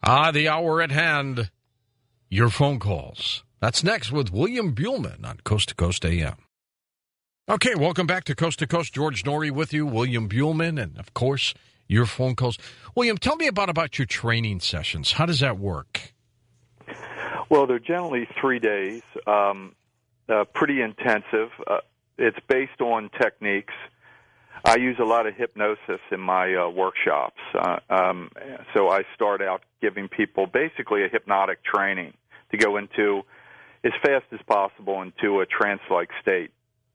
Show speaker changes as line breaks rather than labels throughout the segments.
The hour at hand. Your phone calls. That's next with William Buhlman on Coast to Coast AM. Okay, welcome back to Coast. George Norrie with you, William Buhlman, and, of course, your phone calls. William, tell me about your training sessions. How does that work?
Well, they're generally 3 days, pretty intensive. It's based on techniques. I use a lot of hypnosis in my workshops. So I start out giving people basically a hypnotic training to go into, as fast as possible, into a trance-like state,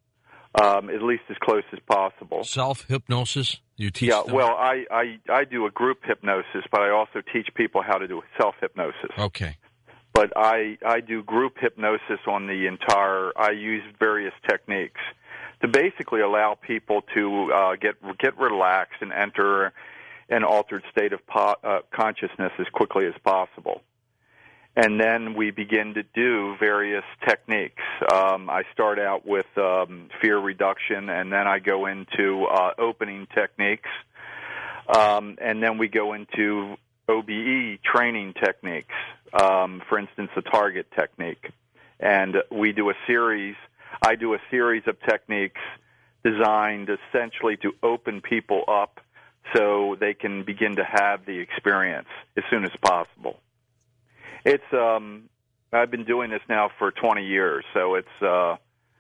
at least as close as possible.
Self-hypnosis? You teach them?
Well, I do a group hypnosis, but I also teach people how to do self-hypnosis.
Okay.
But I do group hypnosis on the entire, I use various techniques to basically allow people to get relaxed and enter an altered state of consciousness as quickly as possible. And then we begin to do various techniques. I start out with fear reduction, and then I go into opening techniques, and then we go into OBE training techniques, for instance, the target technique. And we do I do a series of techniques designed essentially to open people up so they can begin to have the experience as soon as possible. It's I've been doing this now for 20 years, so I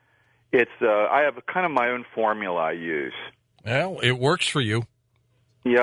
have kind of my own formula I use.
Well, it works for you.
Yeah,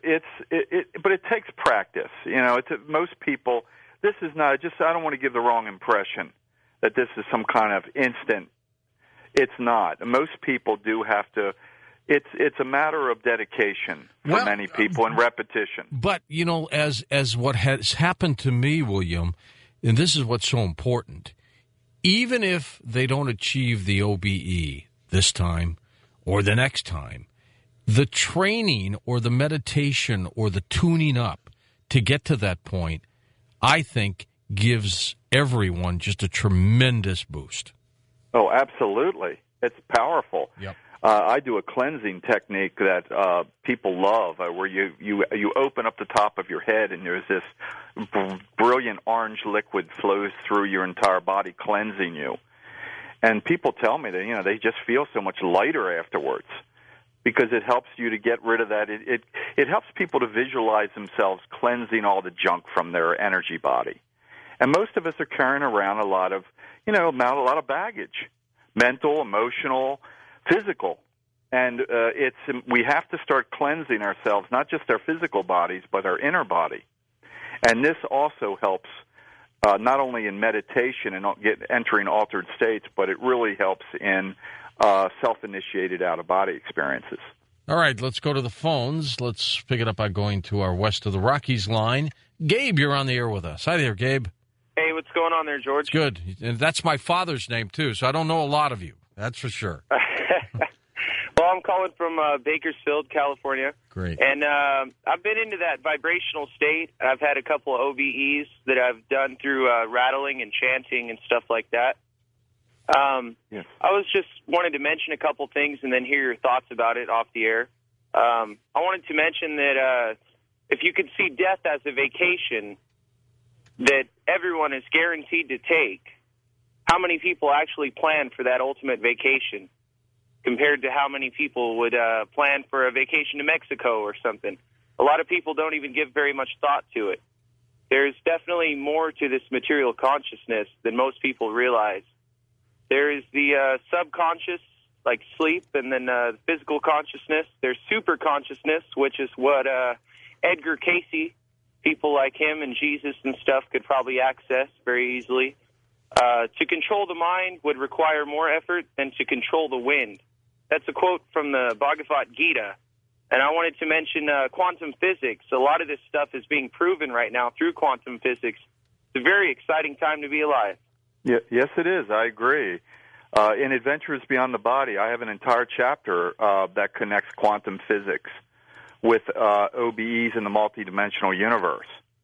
but it takes practice. Most people. This is not I don't want to give the wrong impression that this is some kind of instant. It's not. Most people do have to. It's a matter of dedication for many people and repetition.
But as what has happened to me, William, and this is what's so important. Even if they don't achieve the OBE this time or the next time, the training or the meditation or the tuning up to get to that point, I think, gives everyone just a tremendous boost.
Oh, absolutely. It's powerful.
Yep.
I do a cleansing technique that people love, where you open up the top of your head, and there's this brilliant orange liquid flows through your entire body, cleansing you. And people tell me that they just feel so much lighter afterwards, because it helps you to get rid of that. It helps people to visualize themselves cleansing all the junk from their energy body. And most of us are carrying around a lot of baggage, mental, emotional, physical. And we have to start cleansing ourselves, not just our physical bodies, but our inner body. And this also helps not only in meditation and entering altered states, but it really helps in self-initiated out-of-body experiences.
All right, let's go to the phones. Let's pick it up by going to our West of the Rockies line. Gabe, you're on the air with us. Hi there, Gabe.
Hey, what's going on there, George?
Good. And that's my father's name, too, so I don't know a lot of you. That's for sure.
Well, I'm calling from Bakersfield, California.
Great.
And I've been into that vibrational state. I've had a couple of OBEs that I've done through rattling and chanting and stuff like that.
Yes.
I was just wanted to mention a couple things and then hear your thoughts about it off the air. I wanted to mention that if you could see death as a vacation that everyone is guaranteed to take, how many people actually plan for that ultimate vacation compared to how many people would plan for a vacation to Mexico or something? A lot of people don't even give very much thought to it. There's definitely more to this material consciousness than most people realize. There is the subconscious, like sleep, and then the physical consciousness. There's super consciousness, which is what Edgar Cayce, people like him and Jesus and stuff could probably access very easily. To control the mind would require more effort than to control the wind. That's a quote from the Bhagavad Gita. And I wanted to mention quantum physics. A lot of this stuff is being proven right now through quantum physics. It's a very exciting time to be alive.
Yeah, yes, it is. I agree. In Adventures Beyond the Body, I have an entire chapter that connects quantum physics with OBEs in the multidimensional universe.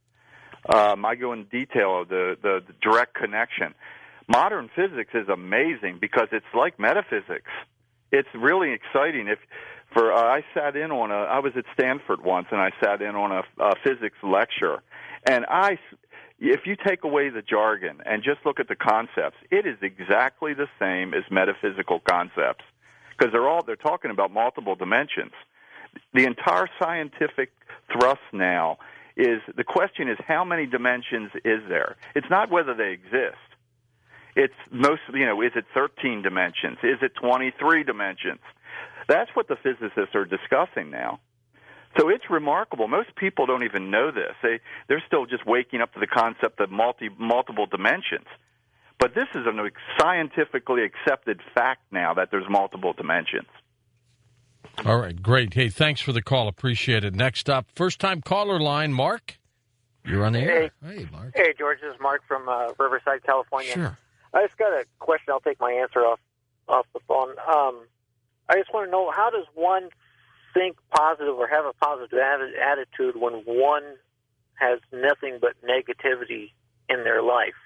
I go in detail of the direct connection. Modern physics is amazing because it's like metaphysics. It's really exciting. I was at Stanford once, and I sat in on a physics lecture, And if you take away the jargon and just look at the concepts, it is exactly the same as metaphysical concepts, because they're talking about multiple dimensions. The entire scientific thrust now is, the question is, how many dimensions is there? It's not whether they exist. It's is it 13 dimensions? Is it 23 dimensions? That's what the physicists are discussing now. So it's remarkable. Most people don't even know this. They're still just waking up to the concept of multiple dimensions. But this is a scientifically accepted fact now that there's multiple dimensions.
All right, great. Hey, thanks for the call. Appreciate it. Next up, first-time caller line, Mark. You're on the air. Hey, Mark.
Hey, George. This is Mark from Riverside, California.
Sure.
I just got a question. I'll take my answer off the phone. I just want to know, how does one think positive or have a positive attitude when one has nothing but negativity in their life?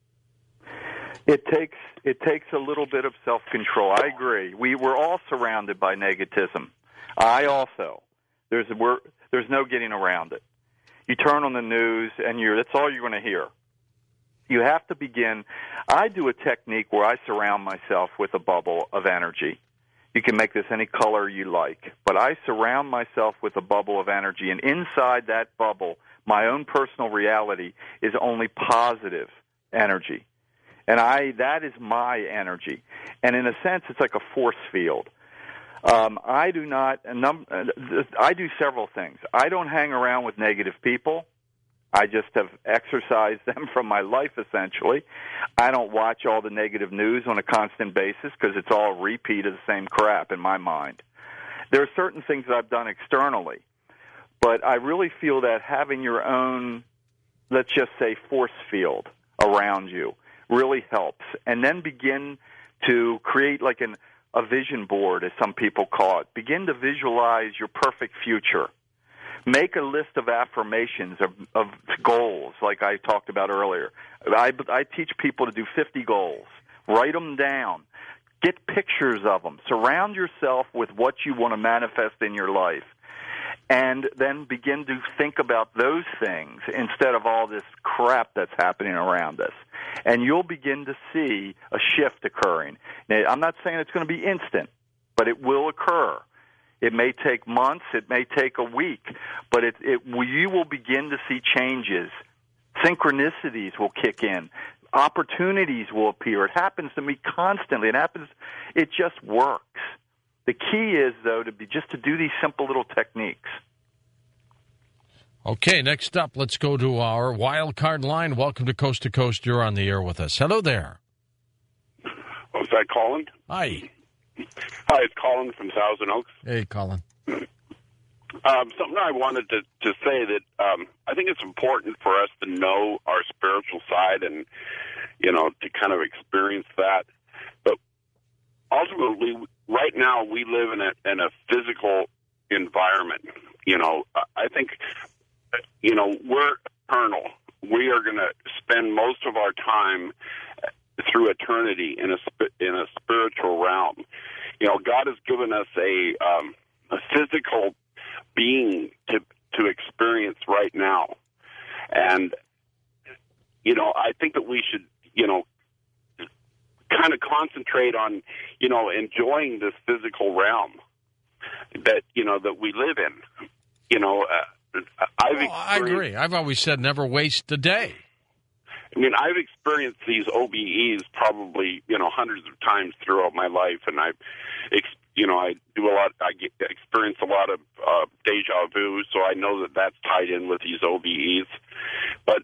It takes a little bit of self-control. I agree. We're all surrounded by negativism. I also. There's no getting around it. You turn on the news, and that's all you're going to hear. You have to begin. I do a technique where I surround myself with a bubble of energy. You can make this any color you like, but I surround myself with a bubble of energy, and inside that bubble, my own personal reality is only positive energy. And that is my energy. And in a sense, it's like a force field. I do several things. I don't hang around with negative people. I just have exorcised them from my life, essentially. I don't watch all the negative news on a constant basis because it's all a repeat of the same crap in my mind. There are certain things that I've done externally, but I really feel that having your own, let's just say, force field around you really helps. And then begin to create like a vision board, as some people call it. Begin to visualize your perfect future. Make a list of affirmations of goals, like I talked about earlier. I teach people to do 50 goals. Write them down. Get pictures of them. Surround yourself with what you want to manifest in your life. And then begin to think about those things instead of all this crap that's happening around us. And you'll begin to see a shift occurring. Now, I'm not saying it's going to be instant, but it will occur. It may take months, it may take a week, but you will begin to see changes. Synchronicities will kick in. Opportunities will appear. It happens to me constantly. It just works. The key is, though, to do these simple little techniques.
Okay, next up, let's go to our wild card line. Welcome to Coast. You're on the air with us. Hello there.
Oh, is that Colin?
Hi.
Hi, it's Colin from Thousand Oaks.
Hey, Colin.
Something I wanted to say that I think it's important for us to know our spiritual side and, to kind of experience that. But ultimately, right now, we live in a physical environment. I think, we're eternal. We are going to spend most of our time through eternity in a spiritual realm. God has given us a physical being to experience right now, and I think that we should kind of concentrate on enjoying this physical realm that that we live in.
I agree. I've always said never waste a day.
I mean, I've experienced these OBEs probably, hundreds of times throughout my life, and I do a lot. I experience a lot of deja vu, so I know that that's tied in with these OBEs. But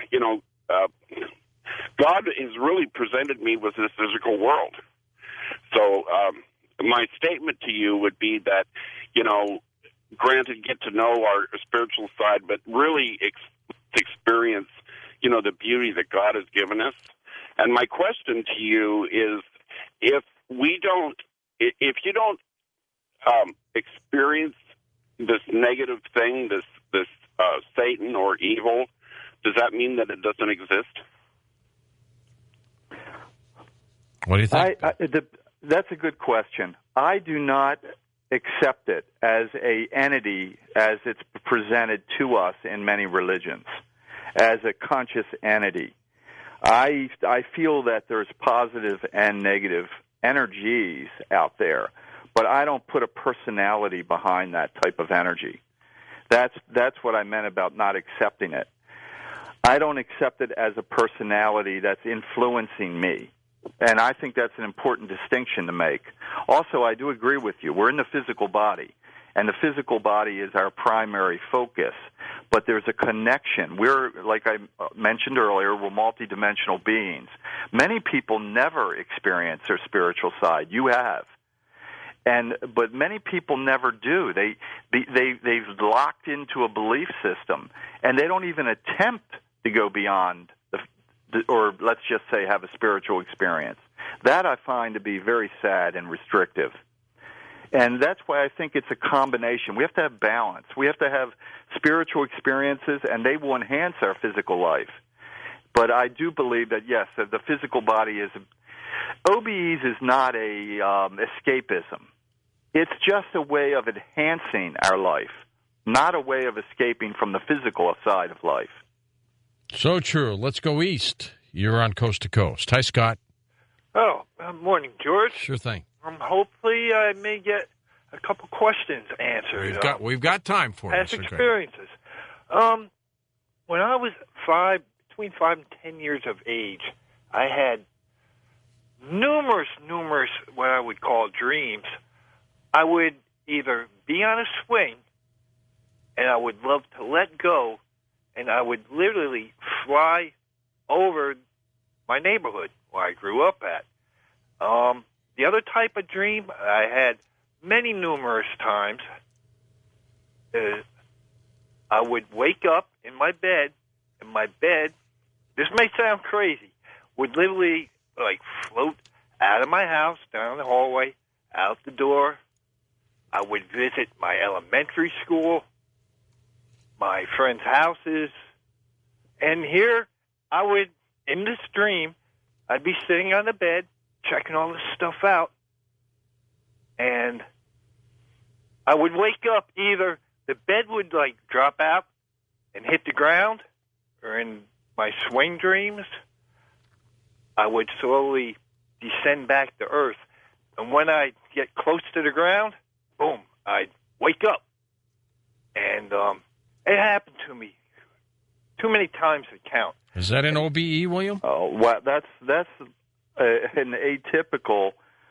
God has really presented me with this physical world. So my statement to you would be that, granted, get to know our spiritual side, but really experience the beauty that God has given us. And my question to you is, if you don't experience this negative thing, this Satan or evil, does that mean that it doesn't exist?
What do you think?
That's a good question. I do not accept it as a entity as it's presented to us in many religions. as a conscious entity. I feel that there's positive and negative energies out there, but I don't put a personality behind that type of energy. That's what I meant about not accepting it. I don't accept it as a personality that's influencing me. And I think that's an important distinction to make. Also, I do agree with you. We're in the physical body, and the physical body is our primary focus. But there's a connection. We're, like I mentioned earlier, we're multidimensional beings. Many people never experience their spiritual side. You have. But many people never do. They've locked into a belief system, and they don't even attempt to go beyond or let's just say have a spiritual experience. That I find to be very sad and restrictive. And that's why I think it's a combination. We have to have balance. We have to have spiritual experiences, and they will enhance our physical life. But I do believe that, yes, that the physical body is... OBEs is not a escapism. It's just a way of enhancing our life, not a way of escaping from the physical side of life.
So true. Let's go east. You're on Coast to Coast. Hi, Scott.
Oh, morning, George.
Sure thing.
Hopefully I may get a couple questions answered.
We've got time for
past experiences. When I was between 5 and 10 years of age, I had numerous what I would call dreams. I would either be on a swing, and I would love to let go, and I would literally fly over my neighborhood where I grew up at. The other type of dream I had numerous times, I would wake up in my bed, and my bed, this may sound crazy, would literally like float out of my house, down the hallway, out the door. I would visit my elementary school, my friends' houses, and here I would, in this dream, I'd be sitting on the bed, checking all this stuff out, and I would wake up, either the bed would like drop out and hit the ground, or in my swing dreams, I would slowly descend back to earth. And when I get close to the ground, boom, I'd wake up. And it happened to me too many times to count.
Is that an OBE, William?
Oh, well, that's an atypical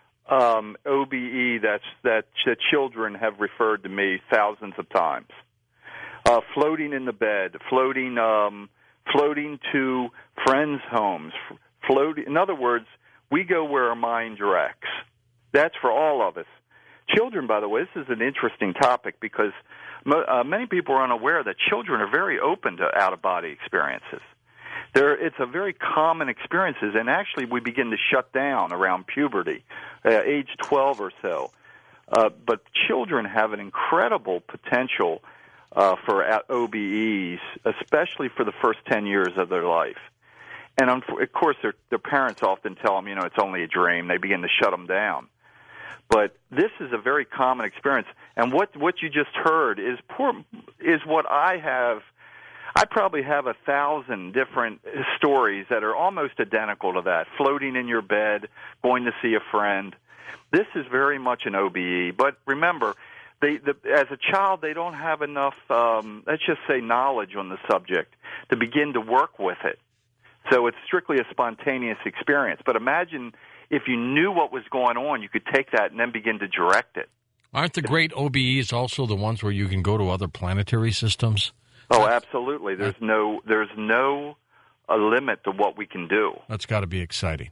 OBE that children have referred to me thousands of times. Floating in the bed, floating to friends' homes, in other words, we go where our mind directs. That's for all of us. Children, by the way, this is an interesting topic because many people are unaware that children are very open to out-of-body experiences. It's a very common experience, and actually we begin to shut down around puberty, age 12 or so. But children have an incredible potential for OBEs, especially for the first 10 years of their life. And, of course, their parents often tell them, it's only a dream. They begin to shut them down. But this is a very common experience. And what you just heard is what I have. I probably have 1,000 different stories that are almost identical to that. Floating in your bed, going to see a friend. This is very much an OBE. But remember, as a child, they don't have enough, let's just say, knowledge on the subject to begin to work with it. So it's strictly a spontaneous experience. But imagine if you knew what was going on, you could take that and then begin to direct it.
Aren't the great OBEs also the ones where you can go to other planetary systems?
Oh, absolutely. There's no limit to what we can do.
That's got to be exciting.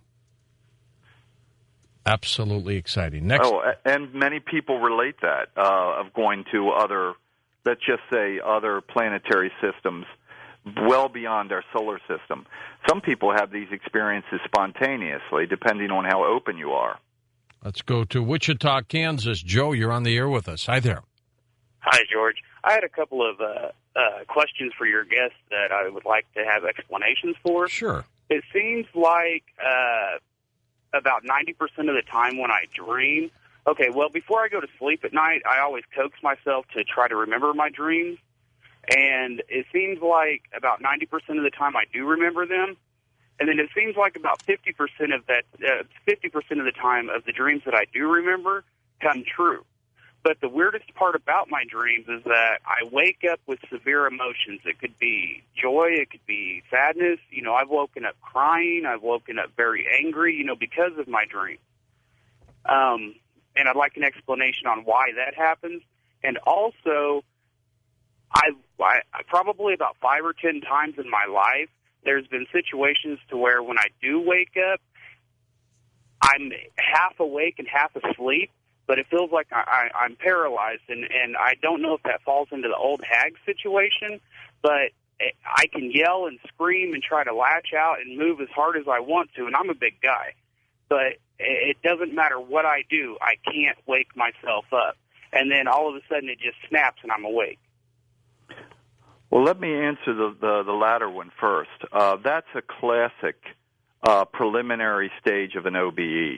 Absolutely exciting. Next.
Oh, and many people relate that of going to other, let's just say, other planetary systems well beyond our solar system. Some people have these experiences spontaneously, depending on how open you are.
Let's go to Wichita, Kansas. Joe, you're on the air with us. Hi there.
Hi, George. I had a couple of questions for your guests that I would like to have explanations for.
Sure.
It seems like about 90% of the time when I dream, before I go to sleep at night, I always coax myself to try to remember my dreams. And it seems like about 90% of the time I do remember them. And then it seems like about 50% of that, 50% of the time of the dreams that I do remember come true. But the weirdest part about my dreams is that I wake up with severe emotions. It could be joy, it could be sadness. I've woken up crying, I've woken up very angry, because of my dream. And I'd like an explanation on why that happens. And also, I probably about 5 or 10 times in my life, there's been situations to where when I do wake up, I'm half awake and half asleep, but it feels like I'm paralyzed, and I don't know if that falls into the old hag situation, but I can yell and scream and try to latch out and move as hard as I want to, and I'm a big guy. But it doesn't matter what I do, I can't wake myself up. And then all of a sudden it just snaps and I'm awake.
Well, let me answer the latter one first. That's a classic preliminary stage of an OBE.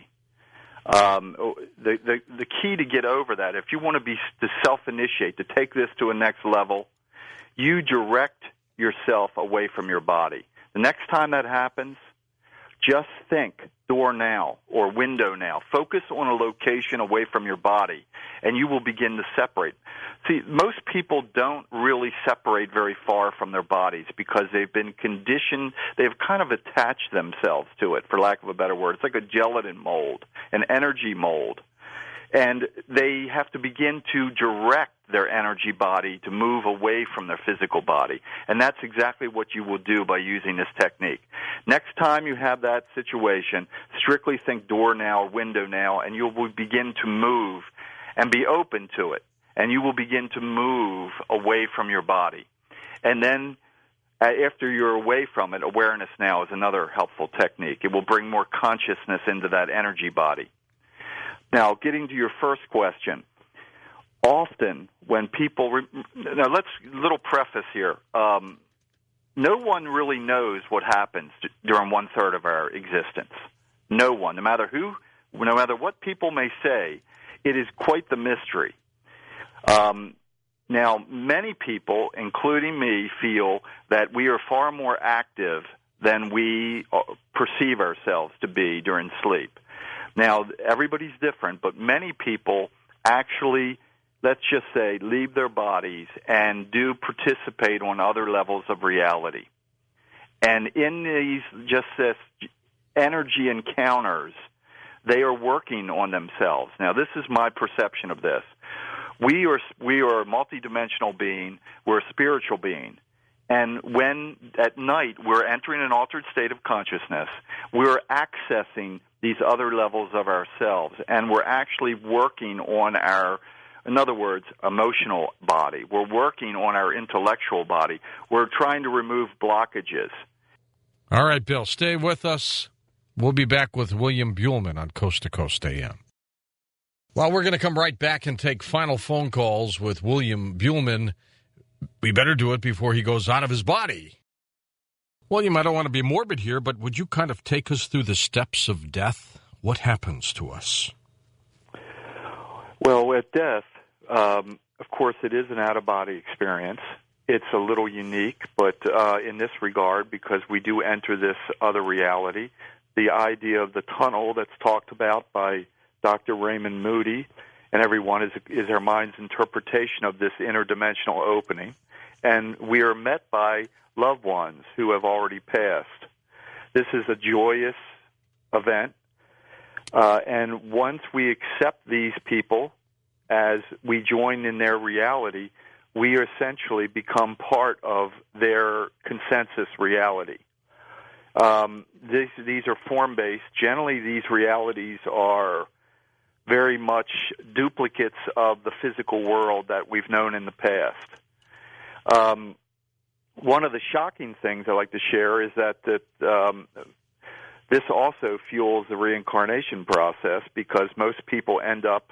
The key to get over that, if you want to self-initiate, to take this to a next level, you direct yourself away from your body. The next time that happens, just think door now or window now. Focus on a location away from your body, and you will begin to separate. See, most people don't really separate very far from their bodies because they've been conditioned, they've kind of attached themselves to it, for lack of a better word. It's like a gelatin mold, an energy mold. And they have to begin to direct their energy body to move away from their physical body. And that's exactly what you will do by using this technique. Next time you have that situation, strictly think door now, window now, and you will begin to move and be open to it. And you will begin to move away from your body. And then after you're away from it, awareness now is another helpful technique. It will bring more consciousness into that energy body. Now, getting to your first question, often when people now little preface here. No one really knows what happens during 1/3 of our existence. No one, no matter what people may say, it is quite the mystery. Now, many people, including me, feel that we are far more active than we perceive ourselves to be during sleep. Now, everybody's different, but many people actually, let's just say, leave their bodies and do participate on other levels of reality. And in this energy encounters, they are working on themselves. Now, this is my perception of this. We are a multidimensional being. We're a spiritual being. And when at night we're entering an altered state of consciousness, we're accessing these other levels of ourselves, and we're actually working on our, in other words, emotional body. We're working on our intellectual body. We're trying to remove blockages.
All right, Bill, stay with us. We'll be back with William Buhlman on Coast to Coast AM. Well, we're going to come right back and take final phone calls with William Buhlman. We better do it before he goes out of his body. William, I don't want to be morbid here, but would you kind of take us through the steps of death? What happens to us?
Well, at death, of course, it is an out-of-body experience. It's a little unique, but in this regard, because we do enter this other reality, the idea of the tunnel that's talked about by Dr. Raymond Moody and everyone is our mind's interpretation of this interdimensional opening. And we are met by loved ones who have already passed. This is a joyous event. And once we accept these people as we join in their reality, we essentially become part of their consensus reality. These are form-based. Generally, these realities are very much duplicates of the physical world that we've known in the past. One of the shocking things I like to share is that this also fuels the reincarnation process, because most people end up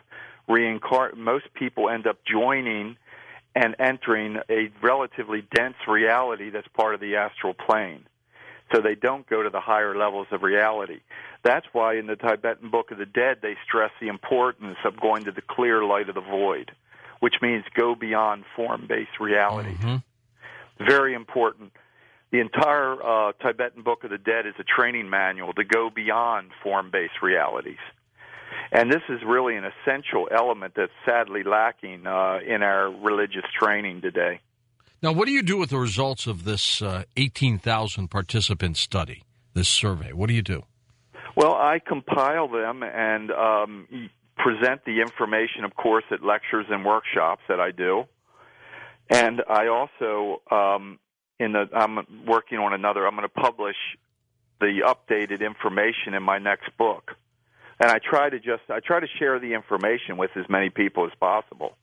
joining and entering a relatively dense reality that's part of the astral plane. So they don't go to the higher levels of reality. That's why in the Tibetan Book of the Dead they stress the importance of going to the clear light of the void, which means go beyond form-based realities.
Mm-hmm.
Very important. The entire Tibetan Book of the Dead is a training manual to go beyond form-based realities. And this is really an essential element that's sadly lacking in our religious training today.
Now, what do you do with the results of this 18,000 participant study, this survey? What do you do?
Well, I compile them and present the information, of course, at lectures and workshops that I do. And I also, I'm working on another, I'm going to publish the updated information in my next book. And I try to share the information with as many people as possible.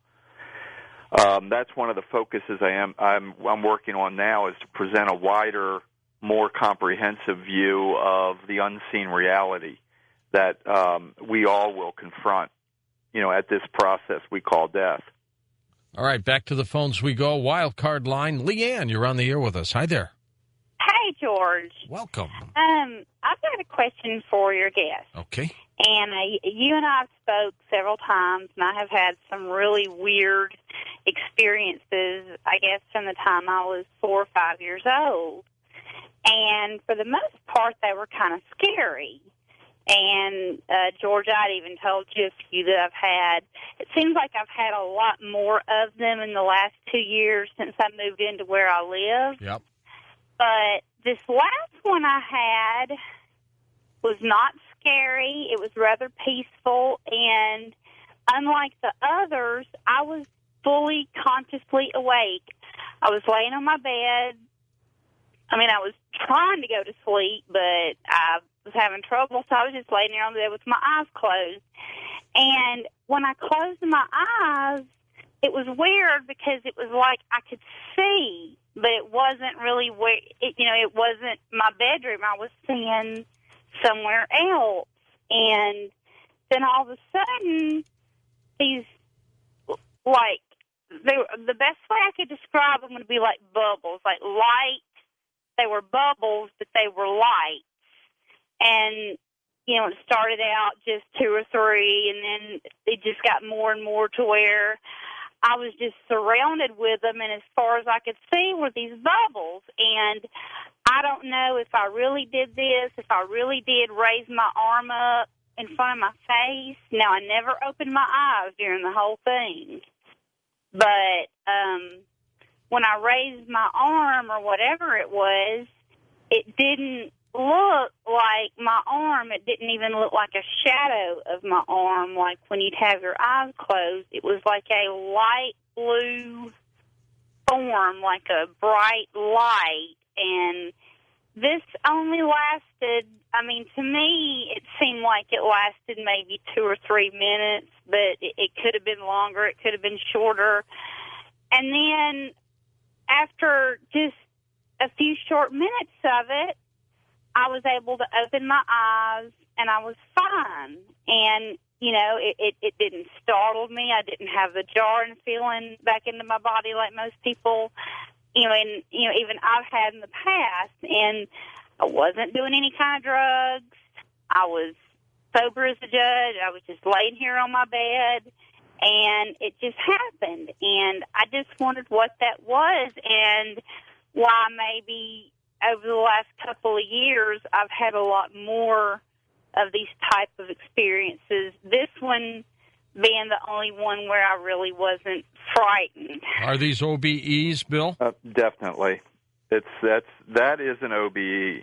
That's one of the focuses I'm working on now, is to present a wider, more comprehensive view of the unseen reality that we all will confront, at this process we call death.
All right, back to the phones we go. Wild card line. Leanne, you're on the air with us. Hi there.
Hey, George.
Welcome.
I've got a question for your guest.
Okay.
And you and I have spoke several times, and I have had some really weird experiences, I guess, from the time I was 4 or 5 years old. And for the most part, they were kind of scary. And, George, I'd even told you a few that I've had. It seems like I've had a lot more of them in the last 2 years since I moved into where I live.
Yep.
But this last one I had was not scary. It was rather peaceful, and unlike the others, I was fully consciously awake. I was laying on my bed. I was trying to go to sleep, but I was having trouble, so I was just laying there on the bed with my eyes closed. And when I closed my eyes, it was weird because it was like I could see, but it wasn't really where, it wasn't my bedroom. I was seeing somewhere else. And then all of a sudden, these, the best way I could describe them would be like bubbles, like light. They were bubbles, but they were lights. And, it started out just 2 or 3, and then it just got more and more to where I was just surrounded with them, and as far as I could see were these bubbles. And I don't know if I really did this, if I really did raise my arm up in front of my face. Now, I never opened my eyes during the whole thing. But when I raised my arm or whatever it was, it didn't look like my arm. It didn't even look like a shadow of my arm, like when you'd have your eyes closed. It was like a light blue form, like a bright light. And this only lasted, to me, it seemed like it lasted maybe 2 or 3 minutes, but it could have been longer, it could have been shorter. And then after just a few short minutes of it, I was able to open my eyes, and I was fine. And, it didn't startle me. I didn't have the jarring feeling back into my body like most people, even I've had in the past. And I wasn't doing any kind of drugs. I was sober as a judge. I was just laying here on my bed, and it just happened. And I just wondered what that was and why maybe over the last couple of years I've had a lot more of these type of experiences. This one being the only one where I really wasn't frightened.
Are these OBEs, Bill?
Definitely. That is an OBE.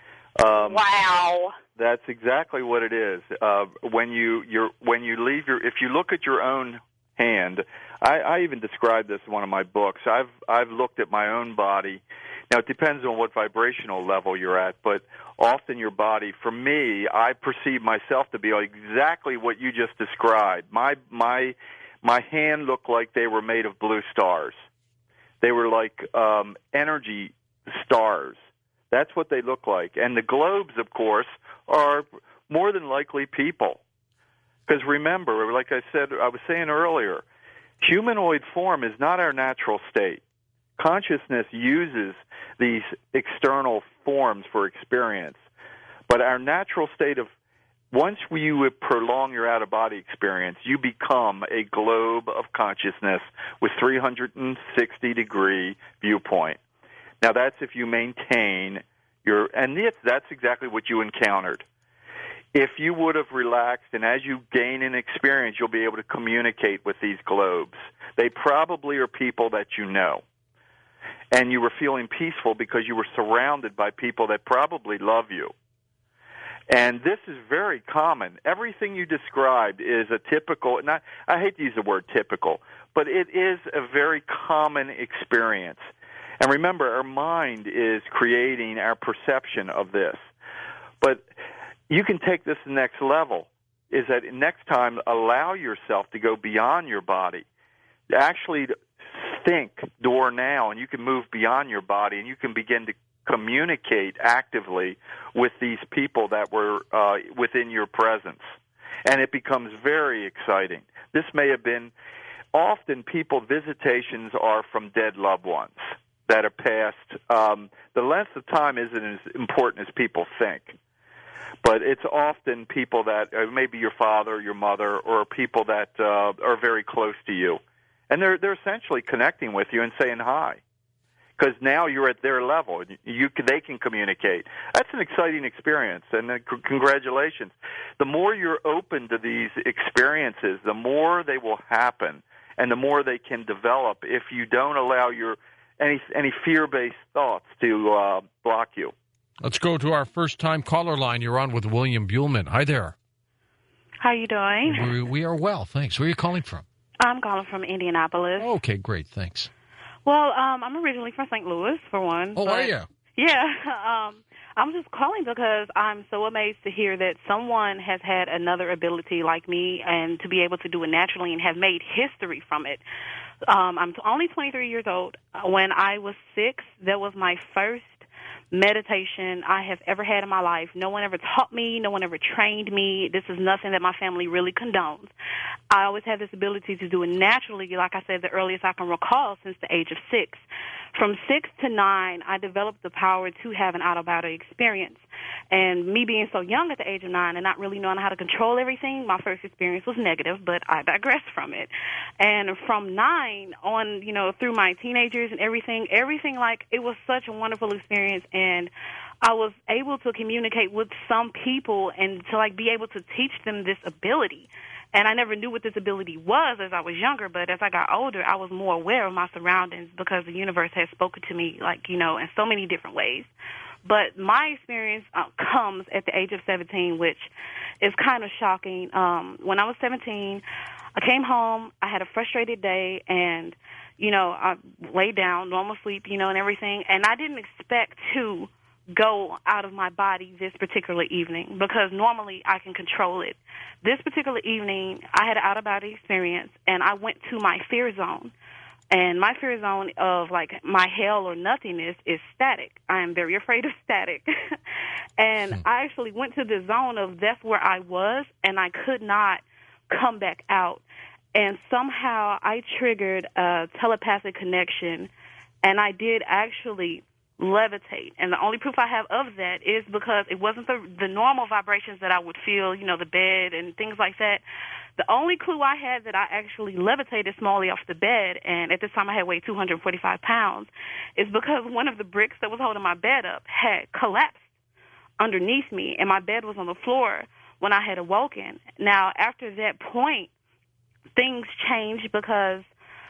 Wow.
That's exactly what it is. When you leave if you look at your own hand, I even describe this in one of my books. I've looked at my own body. Now, it depends on what vibrational level you're at, but often your body, for me, I perceive myself to be exactly what you just described. My hand looked like they were made of blue stars. They were like energy stars. That's what they look like. And the globes, of course, are more than likely people. Because remember, like I was saying earlier, humanoid form is not our natural state. Consciousness uses these external forms for experience. But our natural state of, once you prolong your out-of-body experience, you become a globe of consciousness with 360-degree viewpoint. Now, that's if you maintain your, and that's exactly what you encountered. If you would have relaxed, and as you gain an experience, you'll be able to communicate with these globes. They probably are people that you know. And you were feeling peaceful because you were surrounded by people that probably love you. And this is very common. Everything you described is a typical, and I hate to use the word typical, but it is a very common experience. And remember, our mind is creating our perception of this. But you can take this to the next level, is that next time allow yourself to go beyond your body. Actually think door now, and you can move beyond your body, and you can begin to communicate actively with these people that were within your presence. And it becomes very exciting. This may have been, often visitations are from dead loved ones that are passed. The length of time isn't as important as people think. But it's often people that, maybe your father, your mother, or people that are very close to you. And they're essentially connecting with you and saying hi. Because now you're at their level. They can communicate. That's an exciting experience, and congratulations. The more you're open to these experiences, the more they will happen, and the more they can develop if you don't allow any fear-based thoughts to block you.
Let's go to our first-time caller line. You're on with William Buhlman. Hi there.
How you doing?
We are well, thanks. Where are you calling from?
I'm calling from Indianapolis.
Okay, great, thanks.
Well, I'm originally from St. Louis, for one.
Oh, are you?
Yeah. I'm just calling because I'm so amazed to hear that someone has had another ability like me and to be able to do it naturally and have made history from it. I'm only 23 years old. When I was 6, that was my first meditation I have ever had in my life. No one ever taught me. No one ever trained me. This is nothing that my family really condones. I always had this ability to do it naturally, like I said, the earliest I can recall since the age of 6. From 6 to 9, I developed the power to have an out-of-body experience. And me being so young at the age of 9 and not really knowing how to control everything, my first experience was negative, but I digress from it. And from 9 on, through my teenagers and everything, like, it was such a wonderful experience. And I was able to communicate with some people and to, be able to teach them this ability. And I never knew what this ability was as I was younger, but as I got older, I was more aware of my surroundings because the universe has spoken to me, in so many different ways. But my experience comes at the age of 17, which is kind of shocking. When I was 17, I came home, I had a frustrated day, and, I laid down, normal sleep, and everything, and I didn't expect to go out of my body this particular evening because normally I can control it. This particular evening, I had an out-of-body experience, and I went to my fear zone. And my fear zone of, my hell or nothingness is static. I am very afraid of static. And I actually went to the zone of that's where I was, and I could not come back out. And somehow I triggered a telepathic connection, and I did actually levitate. And the only proof I have of that is because it wasn't the normal vibrations that I would feel, the bed and things like that. The only clue I had that I actually levitated smallly off the bed, and at this time I had weighed 245 pounds, is because one of the bricks that was holding my bed up had collapsed underneath me, and my bed was on the floor when I had awoken. Now, after that point, things changed because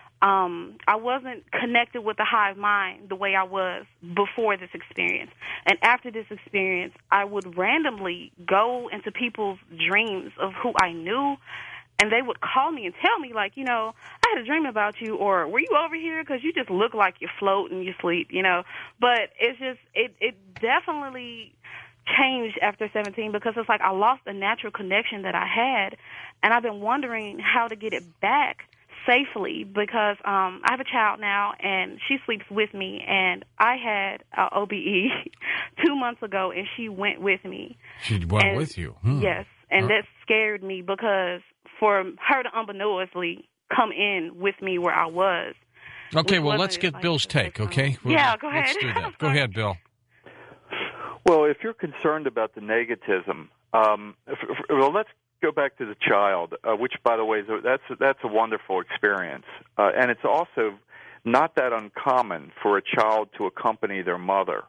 I wasn't connected with the hive mind the way I was before this experience. And after this experience, I would randomly go into people's dreams of who I knew, and they would call me and tell me, I had a dream about you, or were you over here? Because you just look like you float in your sleep, But it's just, it definitely changed after 17 because it's I lost a natural connection that I had, and I've been wondering how to get it back safely because I have a child now, and she sleeps with me, and I had an OBE 2 months ago, and she went with me.
She went with you?
Yes, and that scared me because for her to unbeknownstly come in with me where I was.
Okay, well, let's get Bill's take, okay?
Go ahead.
Let's do that. Go ahead, Bill.
Well, if you're concerned about the negativism, let's go back to the child, which, by the way, that's a wonderful experience. And it's also not that uncommon for a child to accompany their mother.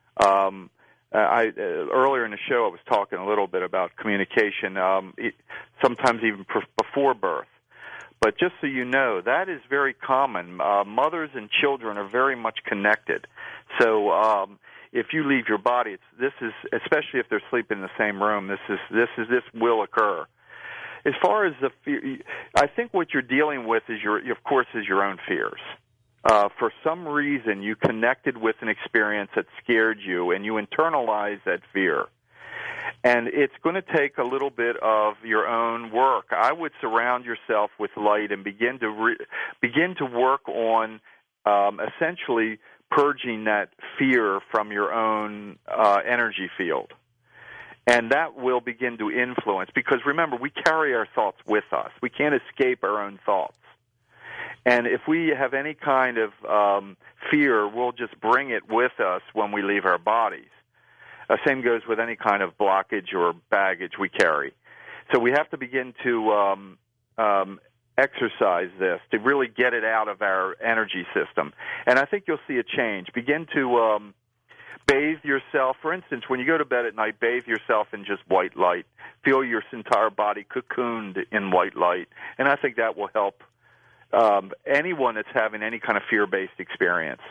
Earlier in the show, I was talking a little bit about communication, sometimes even before birth. But just so you know, that is very common. Mothers and children are very much connected. So if you leave your body, this is especially if they're sleeping in the same room. This will occur. As far as the fear, I think what you're dealing with is of course, your own fears. For some reason, you connected with an experience that scared you, and you internalized that fear. And it's going to take a little bit of your own work. I would surround yourself with light and begin to work on essentially purging that fear from your own energy field. And that will begin to influence, because remember, we carry our thoughts with us. We can't escape our own thoughts. And if we have any kind of fear, we'll just bring it with us when we leave our bodies. Same goes with any kind of blockage or baggage we carry. So we have to begin to exercise this to really get it out of our energy system. And I think you'll see a change. Begin to bathe yourself. For instance, when you go to bed at night, bathe yourself in just white light. Feel your entire body cocooned in white light. And I think that will help anyone that's having any kind of fear-based experience.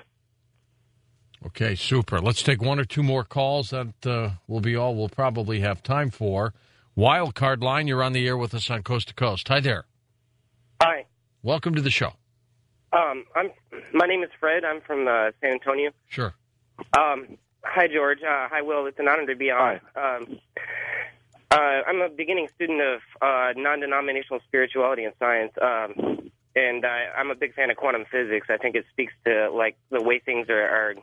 Okay, super. Let's take one or two more calls. That will be all we'll probably have time for. Wildcard line, you're on the air with us on Coast to Coast. Hi there.
Hi.
Welcome to the show.
My name is Fred. I'm from San Antonio.
Sure.
Hi, George. Hi, Will. It's an honor to be on.
Hi.
I'm a beginning student of non-denominational spirituality and science. And I'm a big fan of quantum physics. I think it speaks to like the way things are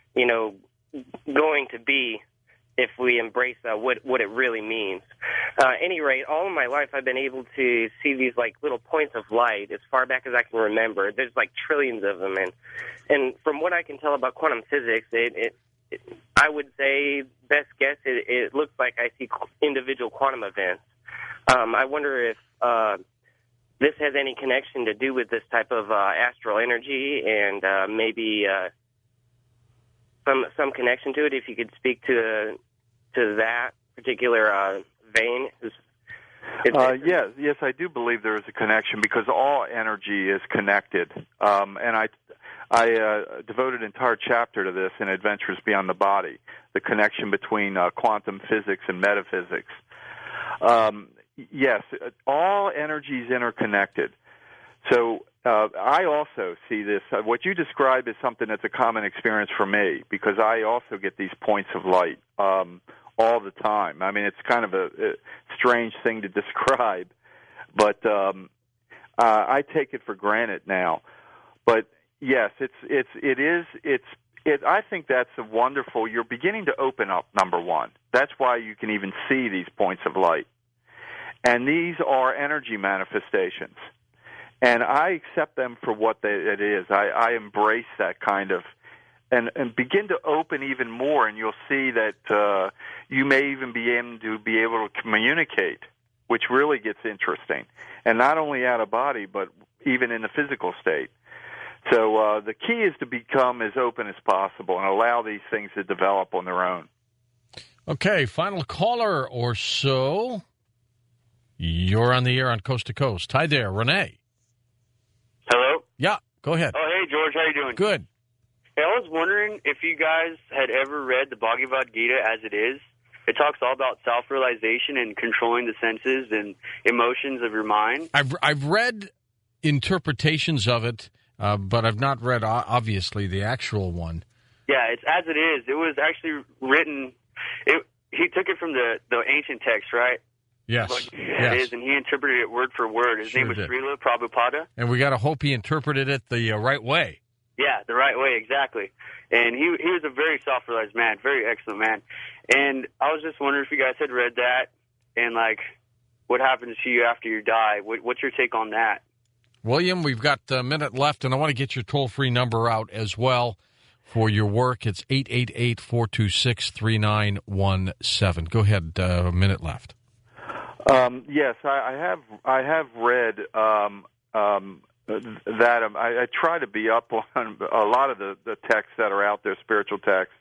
going to be if we embrace what it really means. Any rate, all of my life I've been able to see these like little points of light as far back as I can remember. There's like trillions of them, and from what I can tell about quantum physics, it I would say best guess it looks like I see individual quantum events. I wonder if this has any connection to do with this type of astral energy, and maybe some connection to it. If you could speak to that particular vein.
Yes, I do believe there is a connection, because all energy is connected. And I devoted an entire chapter to this in Adventures Beyond the Body, the connection between quantum physics and metaphysics. Yes, all energy is interconnected. So I also see this. What you describe is something that's a common experience for me, because I also get these points of light all the time. I mean, it's kind of a strange thing to describe, but I take it for granted now. But yes, I think that's a wonderful. You're beginning to open up. Number one, that's why you can even see these points of light. And these are energy manifestations. And I accept them for what it is. I embrace that kind of, and begin to open even more, and you'll see that you may even be able to communicate, which really gets interesting. And not only out of body, but even in the physical state. So the key is to become as open as possible and allow these things to develop on their own.
Okay, final caller or so. You're on the air on Coast to Coast. Hi there, Renee.
Hello?
Yeah, go ahead.
Oh, hey, George. How you doing?
Good.
Hey, I was wondering if you guys had ever read the Bhagavad Gita as it is. It talks all about self-realization and controlling the senses and emotions of your mind.
I've read interpretations of it, but I've not read, obviously, the actual one.
Yeah, it's as it is. It was actually written. He took it from the ancient text, right?
Yes.
It is, and he interpreted it word for word. His name was Srila Prabhupada.
And we got to hope he interpreted it the right way.
Yeah, the right way, exactly. And he was a very self-realized man, very excellent man. And I was just wondering if you guys had read that, and like, what happens to you after you die? What's your take on that?
William, we've got a minute left, and I want to get your toll-free number out as well for your work. It's 888-426-3917. Go ahead, a minute left.
I try to be up on a lot of the texts that are out there, spiritual texts.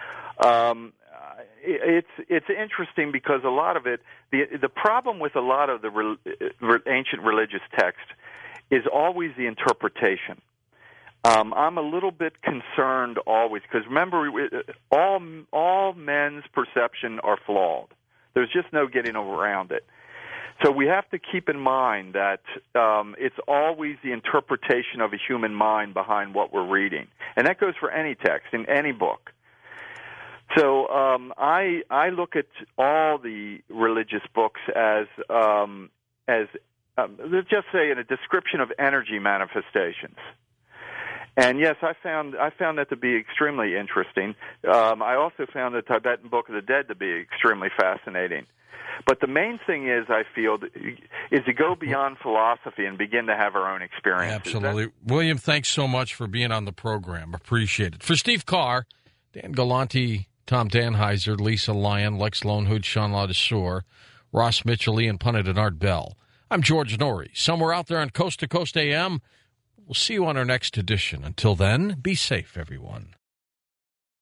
It's interesting because a lot of it, the problem with a lot of the ancient religious texts is always the interpretation. I'm a little bit concerned always because remember, all men's perception are flawed. There's just no getting around it. So we have to keep in mind that it's always the interpretation of a human mind behind what we're reading, and that goes for any text in any book. So I look at all the religious books as let's just say in a description of energy manifestations. And yes, I found that to be extremely interesting. I also found the Tibetan Book of the Dead to be extremely fascinating. But the main thing is, I feel, is to go beyond philosophy and begin to have our own experiences.
Absolutely. William, thanks so much for being on the program. Appreciate it. For Steve Carr, Dan Galante, Tom Danheiser, Lisa Lyon, Lex Lonehood, Sean Ladesseur, Ross Mitchell, Ian Punnett, and Art Bell. I'm George Norrie. Somewhere out there on Coast to Coast AM. We'll see you on our next edition. Until then, be safe, everyone.